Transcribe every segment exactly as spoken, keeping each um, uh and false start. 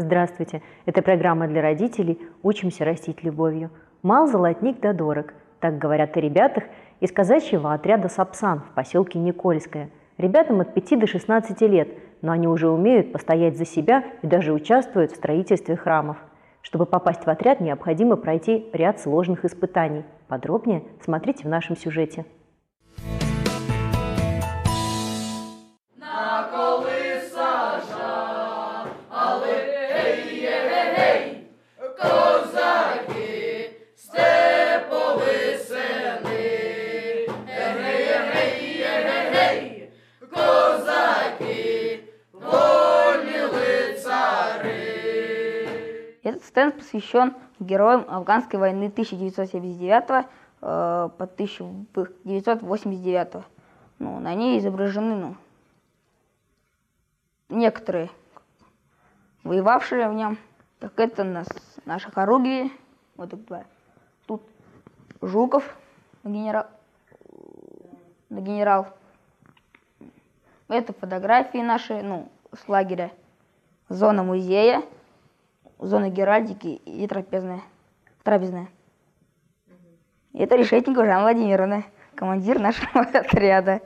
Здравствуйте! Это программа для родителей «Учимся растить любовью». Мал золотник да дорог. Так говорят о ребятах из казачьего отряда «Сапсан» в поселке Никольское. Ребятам от пяти до шестнадцати лет, но они уже умеют постоять за себя и даже участвуют в строительстве храмов. Чтобы попасть в отряд, необходимо пройти ряд сложных испытаний. Подробнее смотрите в нашем сюжете. Этот стенд посвящен героям афганской войны тысяча девятьсот семьдесят девятого э, по тысяча девятьсот восемьдесят девятый. Ну, на ней изображены ну, некоторые воевавшие в нем. Так это нас, наши хоругви. Вот это. Тут Жуков, генерал, генерал. Это фотографии наши, ну, с лагеря. Зона музея. Зона геральдики и трапезная. трапезная. Это Решетникова Жанна Владимировна, командир нашего отряда.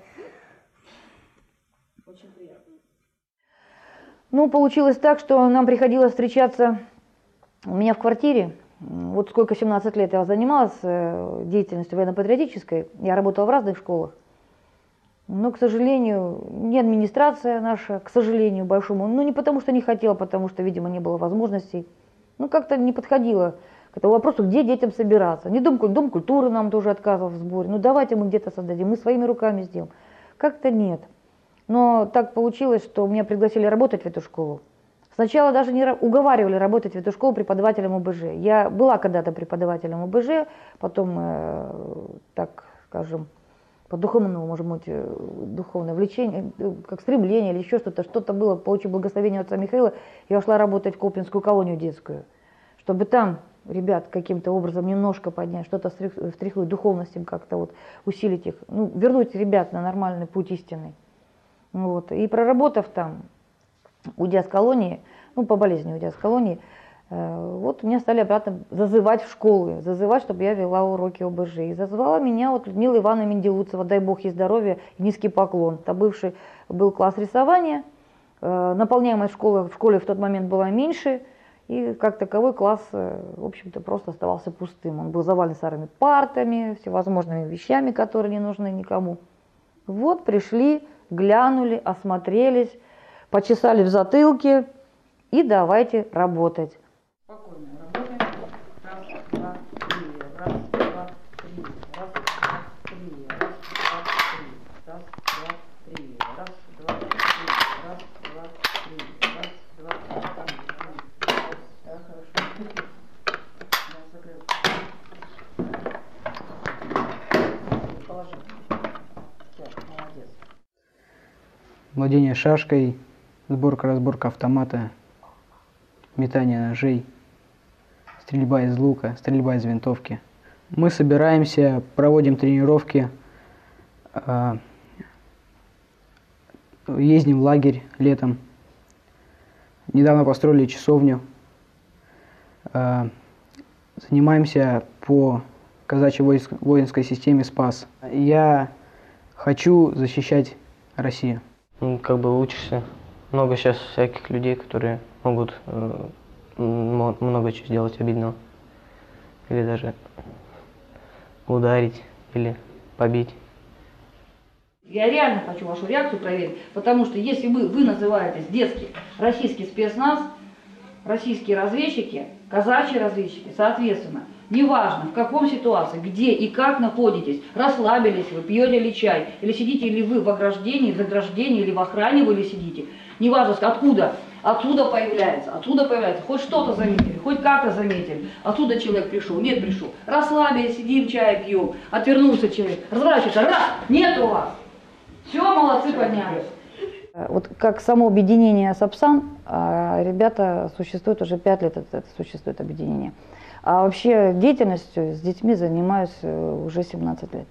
Очень приятно. Ну, получилось так, что нам приходилось встречаться у меня в квартире. Вот сколько, семнадцать лет я занималась деятельностью военно-патриотической. Я работала в разных школах. Но, к сожалению, не администрация наша, к сожалению, большому, ну не потому что не хотела, потому что, видимо, не было возможностей. Ну как-то не подходило к этому вопросу, где детям собираться. Не дом, дом культуры нам тоже отказывал в сборе. Ну давайте мы где-то создадим, мы своими руками сделаем. Как-то нет. Но так получилось, что меня пригласили работать в эту школу. Сначала даже не уговаривали работать в эту школу преподавателем ОБЖ. Я была когда-то преподавателем ОБЖ, потом, э, так скажем, по духовному, может быть, духовное влечение, как стремление или еще что-то, что-то было, получив благословение отца Михаила, я ушла работать в Колпинскую колонию детскую, чтобы там ребят каким-то образом немножко поднять, что-то встряхнуть, духовность им как-то вот усилить их, ну, вернуть ребят на нормальный путь истинный. Вот. И проработав там, уйдя с колонии, ну, по болезни уйдя с колонии, вот меня стали обратно зазывать в школы, зазывать, чтобы я вела уроки ОБЖ. И зазвала меня вот Людмила Ивановна Менделуцева, дай бог ей здоровья и низкий поклон. Это бывший был класс рисования, наполняемость школы в школе в тот момент была меньше, и как таковой класс, в общем-то, просто оставался пустым. Он был завален старыми партами, всевозможными вещами, которые не нужны никому. Вот пришли, глянули, осмотрелись, почесали в затылке и давайте работать. Спокойно работаем. Раз, два, три. Раз, два, три. Раз, два, три. Раз, два, три. Раз, два, три. Раз, два, три. Раз, два, три. Раз, два, три. Да, хорошо. Да, закрыл. Положи. Все, молодец. Владение шашкой, сборка-разборка автомата, метание ножей, стрельба из лука, стрельба из винтовки. Мы собираемся, проводим тренировки, ездим в лагерь летом. Недавно построили часовню. Занимаемся по казачьей воинской системе «Спас». Я хочу защищать Россию. Ну, как бы учишься. Много сейчас всяких людей, которые могут э, много чего сделать обидного. Или даже ударить, или побить. Я реально хочу вашу реакцию проверить, потому что если вы, вы называетесь детский российский спецназ, российские разведчики, казачьи разведчики, соответственно, неважно в каком ситуации, где и как находитесь, расслабились вы, пьете ли чай, или сидите ли вы в ограждении, в заграждении, или в охране вы ли сидите, неважно откуда, отсюда появляется, отсюда появляется, хоть что-то заметили, хоть как-то заметили, отсюда человек пришел, нет пришел, расслабились, сидим, чай пьем, отвернулся человек, разворачивается, раз, нет у вас, все, молодцы, поднялись. Вот как само объединение Сапсан, ребята существуют уже пять лет, это существует объединение. А вообще деятельностью с детьми занимаюсь уже семнадцать лет.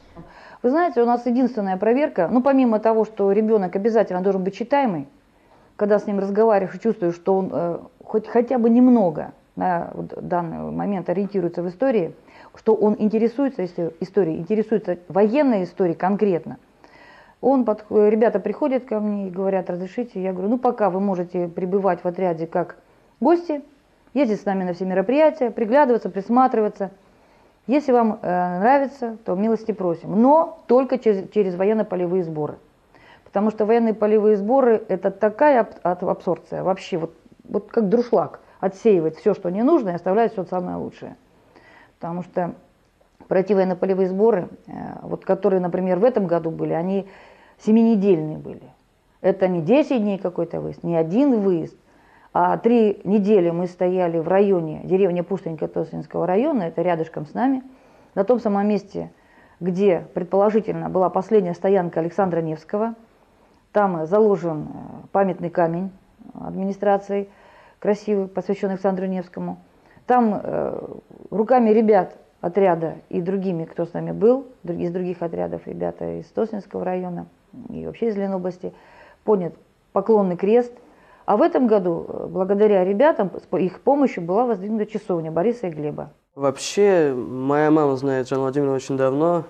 Вы знаете, у нас единственная проверка, ну помимо того, что ребенок обязательно должен быть читаемый, когда с ним разговариваешь и чувствуешь, что он э, хоть хотя бы немного на вот данный момент ориентируется в истории, что он интересуется историей, интересуется военной историей конкретно. Он под, ребята приходят ко мне и говорят: разрешите? Я говорю: ну пока вы можете пребывать в отряде как гости, ездить с нами на все мероприятия, приглядываться, присматриваться. Если вам э, нравится, то милости просим, но только через, через военно-полевые сборы. Потому что военные полевые сборы – это такая аб абсорбция, вообще вот, вот как друшлаг, отсеивать все, что не нужно, и оставлять все самое лучшее. Потому что пройти военно-полевые сборы, э, вот, которые, например, в этом году были, они семинедельные были. Это не десять дней какой-то выезд, не один выезд, а три недели мы стояли в районе, деревня Пустынь Котовского района, это рядышком с нами, на том самом месте, где предположительно была последняя стоянка Александра Невского. Там заложен памятный камень администрации, красивый, посвященный Александру Невскому. Там э, руками ребят отряда и другими, кто с нами был, из других отрядов, ребята из Тоснинского района и вообще из Ленобласти, поднят поклонный крест. А в этом году, благодаря ребятам, с их помощью была воздвигнута часовня Бориса и Глеба. Вообще, моя мама знает Жанну Владимировну очень давно,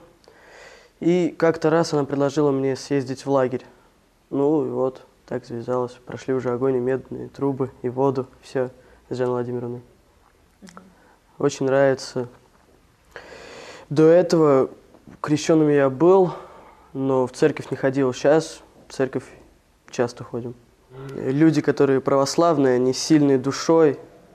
и как-то раз она предложила мне съездить в лагерь. Ну и вот, так связалось. Прошли уже огонь и медные трубы, и воду, все с Жанной Владимировной. Очень нравится. До этого крещенным я был, но в церковь не ходил. Сейчас в церковь часто ходим. Люди, которые православные, они сильные душой,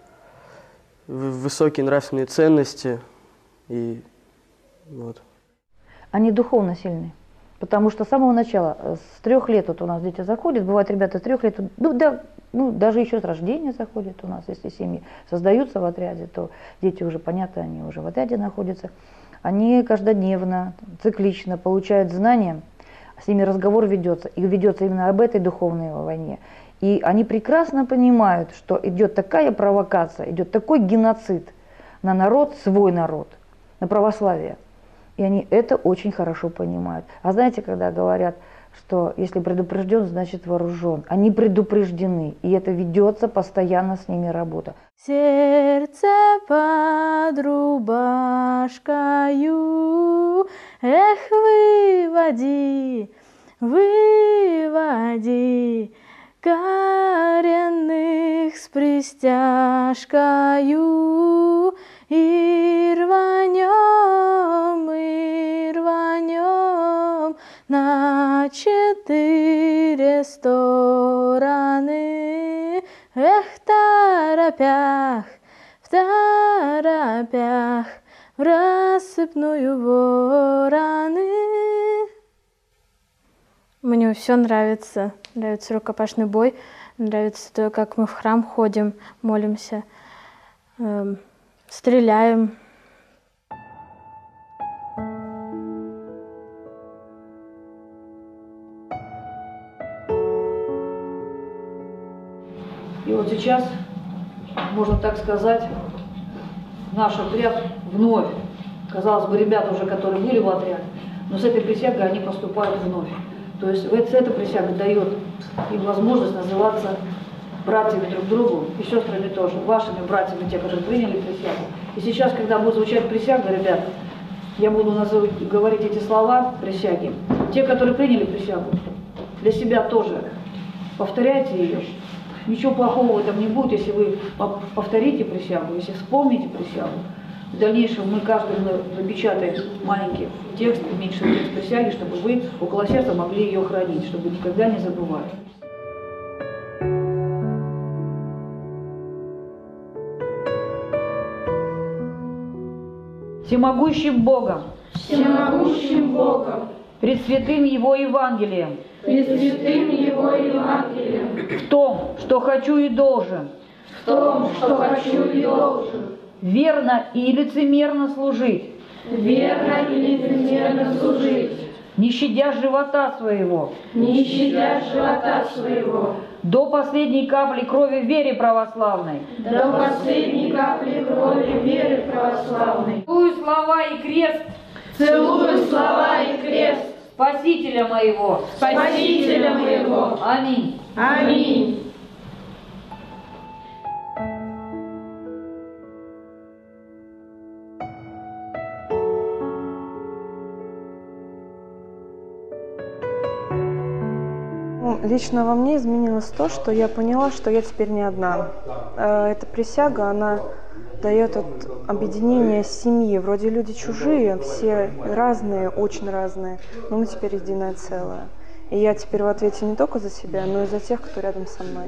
высокие нравственные ценности. И вот. Они духовно сильные. Потому что с самого начала, с трех лет вот у нас дети заходят, бывают ребята с трех лет, ну, да, ну даже еще с рождения заходят у нас, если семьи создаются в отряде, то дети уже, понятно, они уже в отряде находятся. Они каждодневно, циклично получают знания, с ними разговор ведется, и ведется именно об этой духовной войне. И они прекрасно понимают, что идет такая провокация, идет такой геноцид на народ, свой народ, на православие. И они это очень хорошо понимают. А знаете, когда говорят, что если предупрежден, значит вооружен. Они предупреждены, и это ведется постоянно с ними работа. Сердце под рубашкою, эх, выводи, выводи коренных с пристяжкою, и рванем, и рванем на четыре стороны. Эх, в торопях, в торопях, в рассыпную вороны. Мне все нравится. Нравится рукопашный бой, нравится то, как мы в храм ходим, молимся, э, стреляем. И вот сейчас, можно так сказать, наш отряд вновь, казалось бы, ребята уже, которые были в отряде, но с этой присягой они поступают вновь. То есть эта присяга дает им возможность называться братьями друг другу и сестрами тоже, вашими братьями, те, которые приняли присягу. И сейчас, когда будет звучать присяга, ребят, я буду называть, говорить эти слова присяги. Те, которые приняли присягу, для себя тоже повторяйте ее. Ничего плохого в этом не будет, если вы повторите присягу, если вспомните присягу. В дальнейшем мы каждый напечатаем маленький текст, уменьшенный текст присяги, чтобы вы около сердца могли ее хранить, чтобы никогда не забывать. Всемогущим Богом, Всемогущим Богом, пред святым Его Евангелием, пред святым Его Евангелием, в том, что хочу и должен, в том, что хочу и должен, верно и лицемерно служить, верно и лицемерно служить, не щадя живота своего, не щадя живота своего, до последней капли крови в вере православной, до последней капли крови веры православной. Целую слова и крест, Целую слова и крест Спасителя моего, Спасителя моего. Аминь. Аминь. Ну, лично во мне изменилось то, что я поняла, что я теперь не одна. Эта присяга, она дает вот объединение семьи. Вроде люди чужие, все разные, очень разные, но мы теперь единое целое. И я теперь в ответе не только за себя, но и за тех, кто рядом со мной.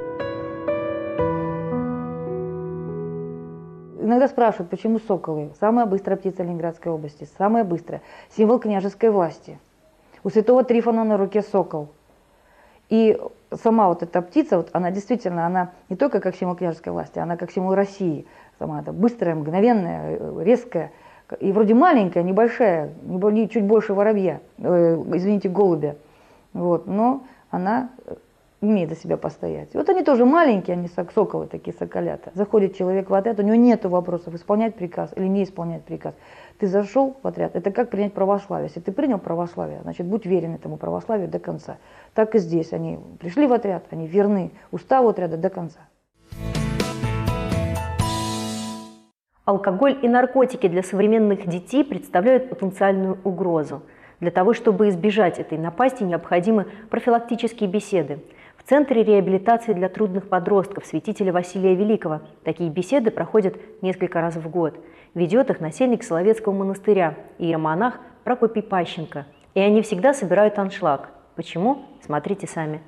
Иногда спрашивают, почему соколы? Самая быстрая птица Ленинградской области, самая быстрая. Символ княжеской власти. У святого Трифона на руке сокол. И сама вот эта птица, вот она действительно, она не только как символ княжеской власти, она как символ России. Сама это быстрая, мгновенная, резкая. И вроде маленькая, небольшая, не, чуть больше воробья, э, извините, голубя. Вот, но она умеет за себя постоять. И вот они тоже маленькие, они соколы такие, соколята. Заходит человек в отряд, у него нет вопросов, исполнять приказ или не исполнять приказ. Ты зашел в отряд, это как принять православие. Если ты принял православие, значит, будь верен этому православию до конца. Так и здесь. Они пришли в отряд, они верны уставу отряда до конца. Алкоголь и наркотики для современных детей представляют потенциальную угрозу. Для того, чтобы избежать этой напасти, необходимы профилактические беседы. В Центре реабилитации для трудных подростков святителя Василия Великого такие беседы проходят несколько раз в год. Ведет их насельник Соловецкого монастыря, иеромонах Прокопий Пащенко. И они всегда собирают аншлаг. Почему? Смотрите сами.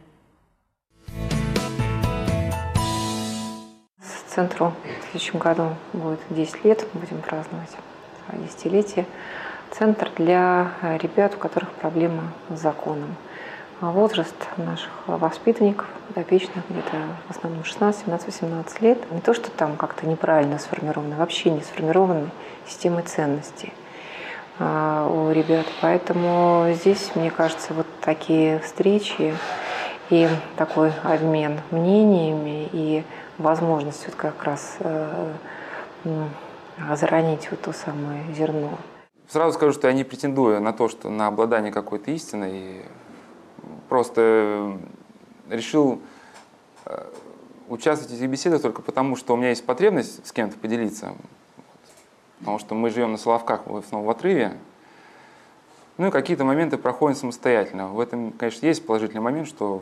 Центру в следующем году будет десять лет, будем праздновать десятилетие. Центр для ребят, у которых проблемы с законом. Возраст наших воспитанников, подопечных, где-то в основном шестнадцать, семнадцать, восемнадцать лет. Не то, что там как-то неправильно сформированы, вообще не сформированы системой ценностей у ребят. Поэтому здесь, мне кажется, вот такие встречи и такой обмен мнениями и возможность вот как раз э, заронить вот то самое зерно. Сразу скажу, что я не претендую на то, что на обладание какой-то истиной. Просто решил участвовать в этих беседах только потому, что у меня есть потребность с кем-то поделиться. Потому что мы живем на Соловках, в основном в отрыве. Ну и какие-то моменты проходят самостоятельно. В этом, конечно, есть положительный момент, что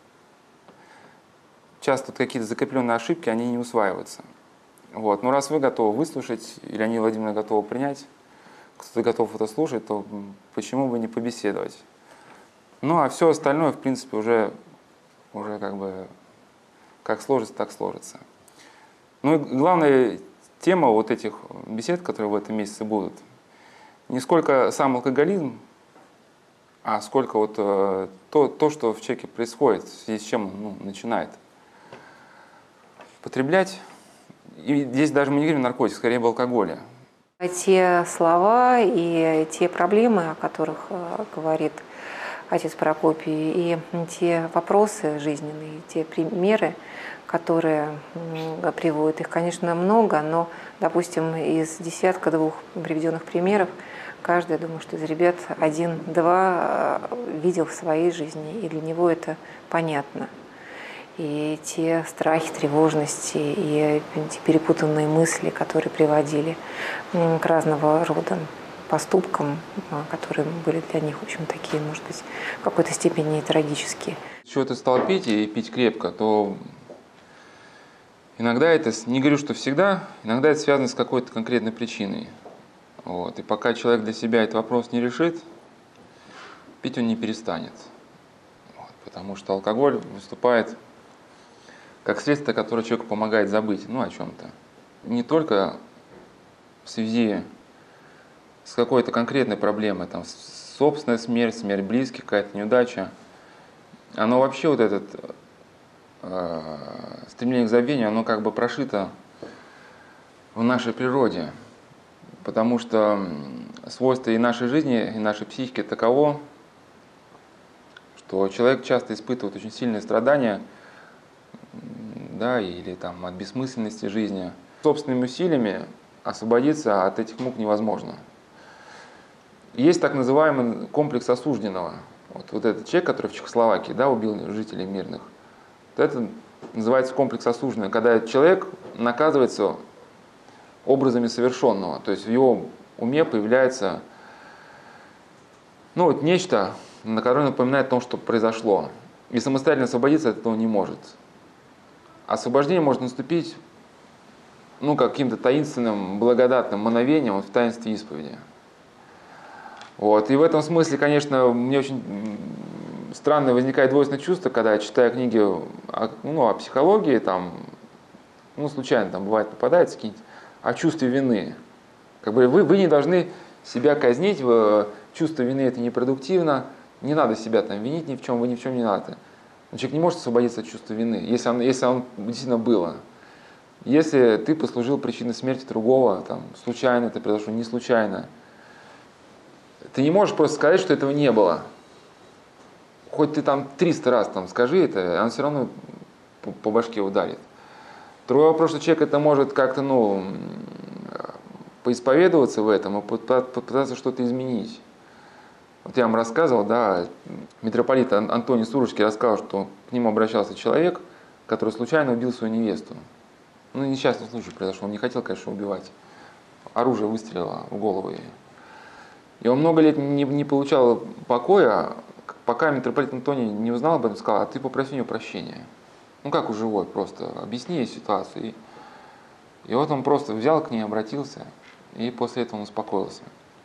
часто какие-то закрепленные ошибки, они не усваиваются. Вот. Но раз вы готовы выслушать, или Леонид Владимировна готова принять, кто-то готов это слушать, то почему бы не побеседовать? Ну а все остальное, в принципе, уже, уже как бы как сложится, так сложится. Ну и главная тема вот этих бесед, которые в этом месяце будут, не сколько сам алкоголизм, а сколько вот э, то, то, что в человеке происходит, в связи с чем он ну, начинает потреблять. И здесь даже мы не говорим о наркотиках, скорее об алкоголе. Те слова и те проблемы, о которых э, говорит отец Прокопий, и те вопросы жизненные, те примеры, которые м, приводят, их, конечно, много, но, допустим, из десятка двух приведенных примеров, каждый, я думаю, что из ребят один-два видел в своей жизни, и для него это понятно. И те страхи, тревожности, и те перепутанные мысли, которые приводили к разного рода поступкам, которые были для них, в общем, такие, может быть, в какой-то степени трагические. Если ты стал пить и пить крепко, то иногда это, не говорю, что всегда, иногда это связано с какой-то конкретной причиной. Вот. И пока человек для себя этот вопрос не решит, пить он не перестанет. Вот. Потому что алкоголь выступает как средство, которое человеку помогает забыть, ну, о чем-то. Не только в связи с какой-то конкретной проблемой, там, собственная смерть, смерть близких, какая-то неудача. Оно вообще, вот это э, стремление к забвению, оно как бы прошито в нашей природе. Потому что свойство и нашей жизни, и нашей психики таково, что человек часто испытывает очень сильные страдания, да, или там, от бессмысленности жизни. Собственными усилиями освободиться от этих мук невозможно. Есть так называемый комплекс осужденного. Вот, вот этот человек, который в Чехословакии, да, убил жителей мирных, вот это называется комплекс осужденного, когда человек наказывается образами совершенного. То есть в его уме появляется ну, вот нечто, на которое напоминает о том, что произошло. и самостоятельно освободиться от этого не может. Освобождение может наступить, ну, каким-то таинственным, благодатным мановением вот, в таинстве исповеди. Вот. И в этом смысле, конечно, мне очень странно возникает двойственное чувство, когда я читаю книги о, ну, о психологии, там, ну, случайно там бывает попадается какие-нибудь, о чувстве вины. Как бы вы, вы не должны себя казнить, вы, чувство вины это непродуктивно, не надо себя там винить ни в чем, вы ни в чем не надо. Но человек не может освободиться от чувства вины, если оно, если оно действительно было. Если ты послужил причиной смерти другого, там, случайно это произошло, не случайно, ты не можешь просто сказать, что этого не было. Хоть ты там триста раз там скажи это, он все равно по, по башке ударит. Другой вопрос, что человек это может как-то, ну, поисповедоваться в этом и попытаться что-то изменить. Вот я вам рассказывал, да, митрополит Антоний Сурожский рассказал, что к нему обращался человек, который случайно убил свою невесту. Ну, несчастный случай произошел, он не хотел, конечно, убивать. Оружие выстрелило в голову ей. И он много лет не, не получал покоя, пока митрополит Антоний не узнал об этом, сказал: а ты попроси у него прощения. Ну, как у живой, просто объясни ей ситуацию. И, и вот он просто взял к ней, обратился, и после этого он успокоился.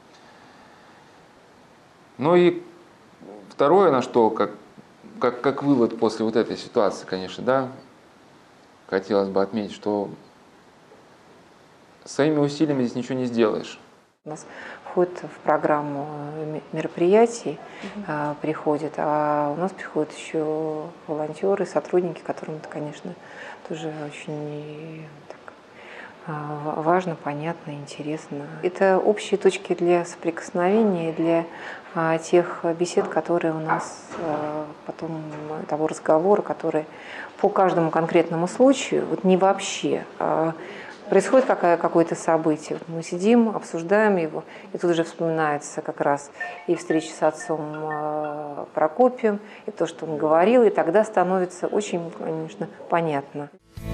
Ну и второе, на что, как, как, как вывод после вот этой ситуации, конечно, да, хотелось бы отметить, что своими усилиями здесь ничего не сделаешь. У нас входит в программу мероприятий, mm-hmm. приходит, а у нас приходят еще волонтеры, сотрудники, которым это, конечно, тоже очень так, важно, понятно, интересно. Это общие точки для соприкосновения, для а, тех бесед, которые у нас а, потом, того разговора, которые по каждому конкретному случаю, вот не вообще, а происходит какое- какое-то событие, вот мы сидим, обсуждаем его, и тут уже вспоминается как раз и встреча с отцом э, Прокопием, и то, что он говорил, и тогда становится очень, конечно, понятно.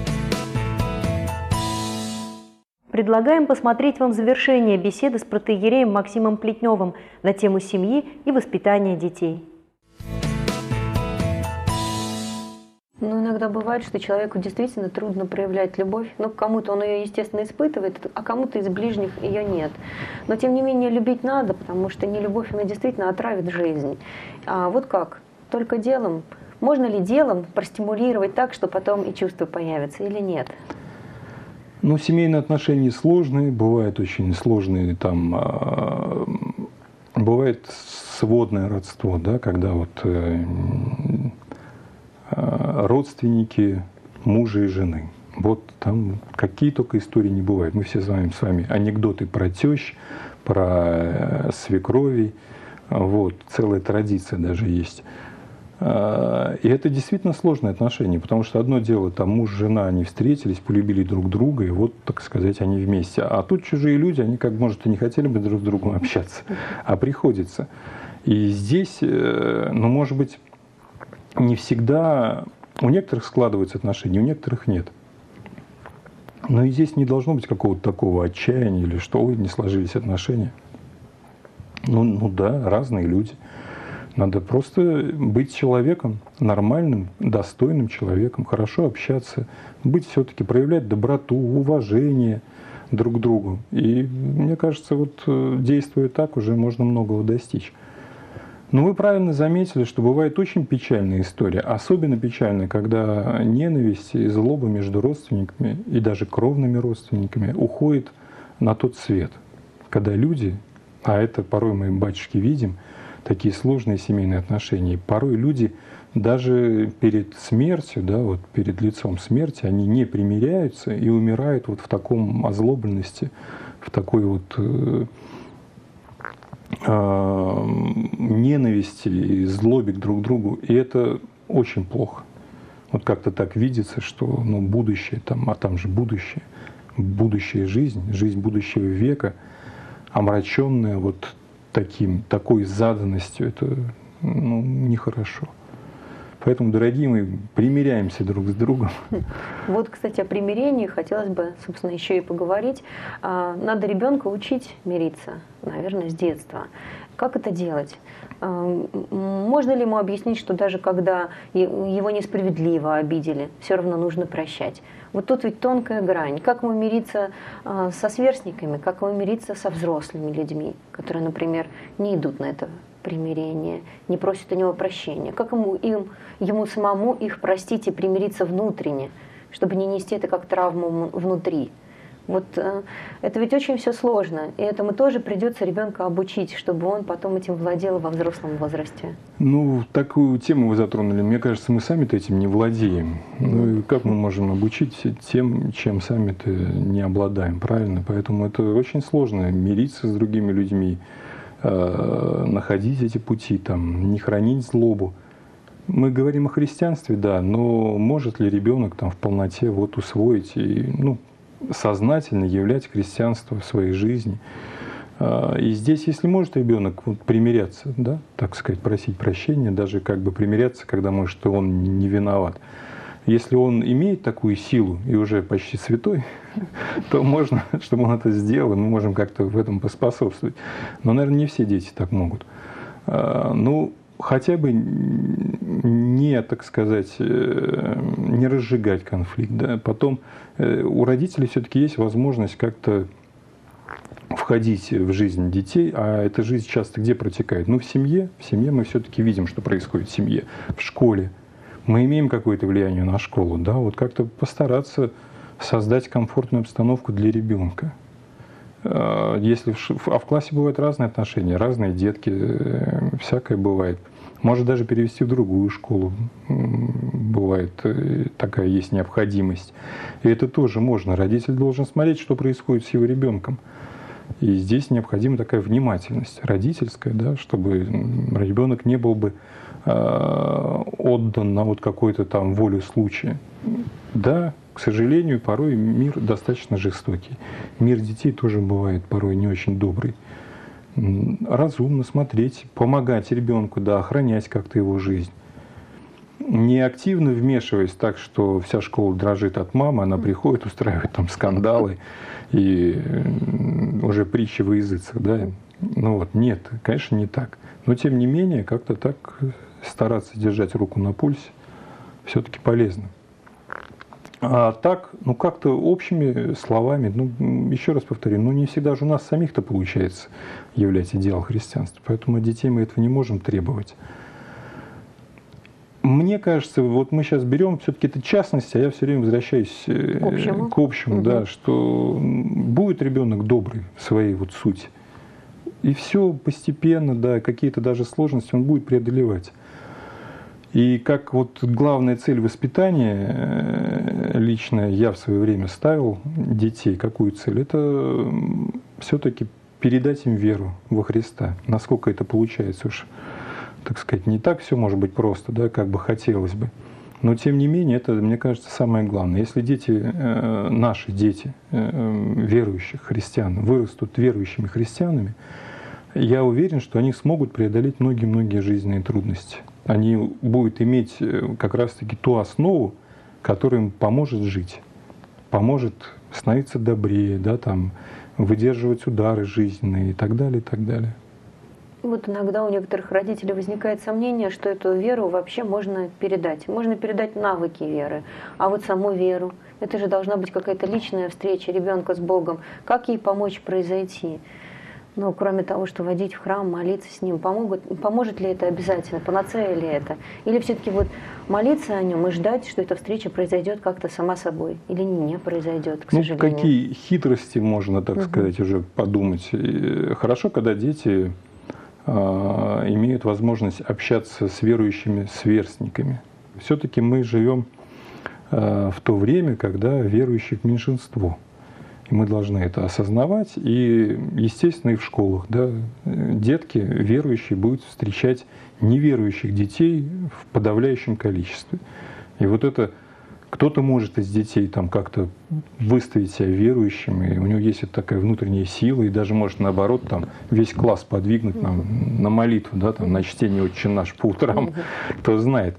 Предлагаем посмотреть вам завершение беседы с протоиереем Максимом Плетневым на тему семьи и воспитания детей. Ну, иногда бывает, что человеку действительно трудно проявлять любовь. Ну, кому-то он ее, естественно, испытывает, а кому-то из ближних ее нет. Но, тем не менее, любить надо, потому что нелюбовь, она действительно отравит жизнь. А вот как? Только делом. Можно ли делом простимулировать так, что потом и чувства появятся, или нет? Ну, семейные отношения сложные, бывают очень сложные, там, э, бывает сводное родство, да, когда вот э, родственники мужа и жены. Вот там какие только истории не бывают. Мы все знаем с вами анекдоты про тещ, про свекровей. Вот, целая традиция даже есть. И это действительно сложные отношения, потому что одно дело, там муж, жена, они встретились, полюбили друг друга, и вот, так сказать, они вместе. А тут чужие люди, они, как может, и не хотели бы друг с другом общаться, а приходится. И здесь, ну, может быть, не всегда у некоторых складываются отношения, у некоторых нет. Но и здесь не должно быть какого-то такого отчаяния или что, ой, не сложились отношения. Ну, ну да, разные люди. Надо просто быть человеком, нормальным, достойным человеком, хорошо общаться, быть все-таки, проявлять доброту, уважение друг к другу. И мне кажется, вот действуя так, уже можно многого достичь. Но вы правильно заметили, что бывает очень печальная история. Особенно печальная, когда ненависть и злоба между родственниками и даже кровными родственниками уходит на тот свет. Когда люди, а это порой мы, батюшки, видим, такие сложные семейные отношения. Порой люди даже перед смертью, да, вот перед лицом смерти, они не примиряются и умирают вот в таком озлобленности, в такой вот э, э, ненависти и злобе друг к другу. И это очень плохо. Вот как-то так видится, что ну, будущее, там, а там же будущее, будущая жизнь, жизнь будущего века, омраченная вот таким, такой заданностью, это ну, нехорошо. Поэтому, дорогие мои, примиряемся друг с другом. Вот, кстати, о примирении хотелось бы, собственно, еще и поговорить. Надо ребенка учить мириться, наверное, с детства. Как это делать? Можно ли ему объяснить, что даже когда его несправедливо обидели, все равно нужно прощать? Вот тут ведь тонкая грань. Как ему мириться со сверстниками, как ему мириться со взрослыми людьми, которые, например, не идут на это примирение, не просят у него прощения? Как ему, им, ему самому их простить и примириться внутренне, чтобы не нести это как травму внутри? Вот э, это ведь очень все сложно, и этому тоже придется ребенка обучить, чтобы он потом этим владел во взрослом возрасте. Ну, такую тему вы затронули. Мне кажется, мы сами-то этим не владеем. Ну и как мы можем обучить тем, чем сами-то не обладаем, правильно? Поэтому это очень сложно мириться с другими людьми, э, находить эти пути, там, не хранить злобу. Мы говорим о христианстве, да, но может ли ребенок там в полноте вот усвоить и, ну, сознательно являть христианство в своей жизни? И здесь, если может ребенок вот примиряться, да, так сказать, просить прощения, даже как бы примиряться, когда может, что он не виноват. Если он имеет такую силу и уже почти святой, то можно, чтобы он это сделал, мы можем как-то в этом поспособствовать. Но, наверное, не все дети так могут. Ну, хотя бы не, так сказать, не разжигать конфликт. Да. Потом у родителей все-таки есть возможность как-то входить в жизнь детей, а эта жизнь часто где протекает? Ну, в семье. В семье мы все-таки видим, что происходит в семье. В школе. Мы имеем какое-то влияние на школу. Да? Вот как-то постараться создать комфортную обстановку для ребенка. Если в, а в классе бывают разные отношения, разные детки, всякое бывает. Может даже перевести в другую школу. Бывает, такая есть необходимость. И это тоже можно. Родитель должен смотреть, что происходит с его ребенком. И здесь необходима такая внимательность родительская, да, чтобы ребенок не был бы э, отдан на вот какую-то там волю случая. Да, к сожалению, порой мир достаточно жестокий. Мир детей тоже бывает порой не очень добрый. Разумно смотреть, помогать ребенку, да, охранять как-то его жизнь. Не активно вмешиваясь так, что вся школа дрожит от мамы, она приходит, устраивает там скандалы и уже притчи во языцах, да. Ну вот, нет, конечно, не так. Но тем не менее, как-то так стараться держать руку на пульсе все-таки полезно. А так, ну как-то общими словами, ну еще раз повторю, ну не всегда же у нас самих-то получается являть идеал христианства, поэтому от детей мы этого не можем требовать. Мне кажется, вот мы сейчас берем все-таки это частности, а я все время возвращаюсь к общему, к общему угу. да, что будет ребенок добрый в своей вот сути, и все постепенно, да, какие-то даже сложности он будет преодолевать. И как вот главная цель воспитания лично я в свое время ставил детей, какую цель? Это все-таки передать им веру во Христа. Насколько это получается уж, так сказать, не так все может быть просто, да, как бы хотелось бы. Но тем не менее, это, мне кажется, самое главное. Если дети, наши дети, верующих христиан, вырастут верующими христианами, я уверен, что они смогут преодолеть многие-многие жизненные трудности. Они будут иметь как раз-таки ту основу, которая им поможет жить, поможет становиться добрее, да, там, выдерживать удары жизненные и так далее, и так далее. Вот иногда у некоторых родителей возникает сомнение, что эту веру вообще можно передать. Можно передать навыки веры, а вот саму веру. Это же должна быть какая-то личная встреча ребенка с Богом. Как ей помочь произойти? Ну, кроме того, что водить в храм, молиться с ним, помогут, поможет ли это обязательно, панацея ли это? Или все-таки вот молиться о нем и ждать, что эта встреча произойдет как-то сама собой? Или не произойдет, к ну, сожалению? Какие хитрости можно, так угу. сказать, уже подумать. И хорошо, когда дети э, имеют возможность общаться с верующими сверстниками. Все-таки мы живем э, в то время, когда верующих меньшинство. Мы должны это осознавать, и, естественно, и в школах, да, детки верующие будут встречать неверующих детей в подавляющем количестве. И вот это кто-то может из детей там как-то выставить себя верующим, и у него есть вот такая внутренняя сила, и даже может наоборот там весь класс подвигнуть на, на молитву, да, там, на чтение «Отче наш» по утрам, кто знает.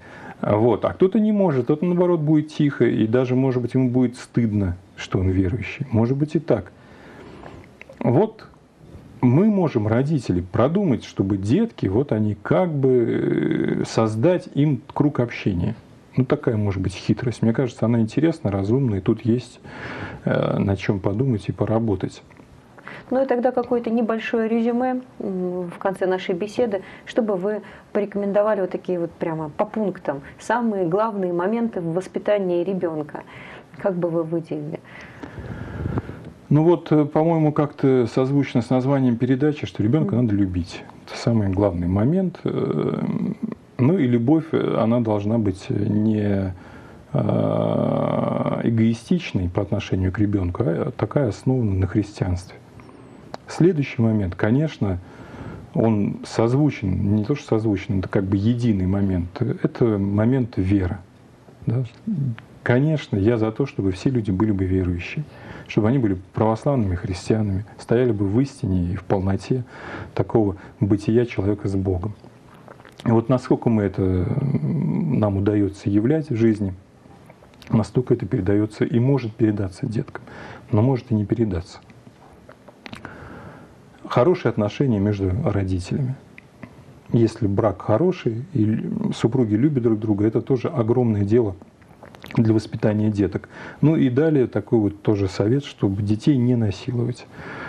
Вот. А кто-то не может, тот, наоборот, будет тихо, и даже, может быть, ему будет стыдно, что он верующий. Может быть и так. Вот мы можем, родители, продумать, чтобы детки, вот они как бы создать им круг общения. Ну, такая, может быть, хитрость. Мне кажется, она интересна, разумна, и тут есть э, над чем подумать и поработать. Ну и тогда какое-то небольшое резюме в конце нашей беседы, чтобы вы порекомендовали вот такие вот прямо по пунктам самые главные моменты в воспитании ребенка. Как бы вы выделили? Ну вот, по-моему, как-то созвучно с названием передачи, что ребенка надо любить. Это самый главный момент. Ну и любовь, она должна быть не эгоистичной по отношению к ребенку, а такая основана на христианстве. Следующий момент, конечно, он созвучен, не то что созвучен, это как бы единый момент, это момент веры. Да? Конечно, я за то, чтобы все люди были бы верующие, чтобы они были православными христианами, стояли бы в истине и в полноте такого бытия человека с Богом. И вот насколько мы это, нам удается являть в жизни, настолько это передается и может передаться деткам, но может и не передаться. Хорошие отношения между родителями. Если брак хороший и супруги любят друг друга, это тоже огромное дело для воспитания деток. Ну и далее такой вот тоже совет, чтобы детей не насиловать,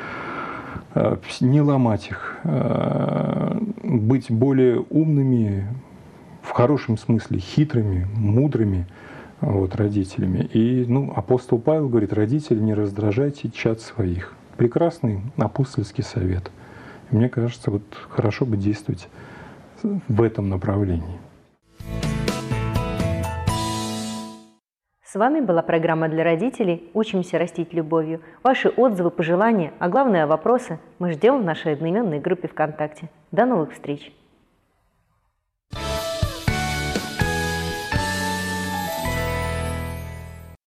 не ломать их, быть более умными, в хорошем смысле хитрыми, мудрыми вот, родителями. И ну, апостол Павел говорит, родители, не раздражайте чад своих. Прекрасный апостольский совет. И мне кажется, вот хорошо бы действовать в этом направлении. С вами была программа для родителей «Учимся растить любовью». Ваши отзывы, пожелания, а главное вопросы мы ждем в нашей одноименной группе ВКонтакте. До новых встреч!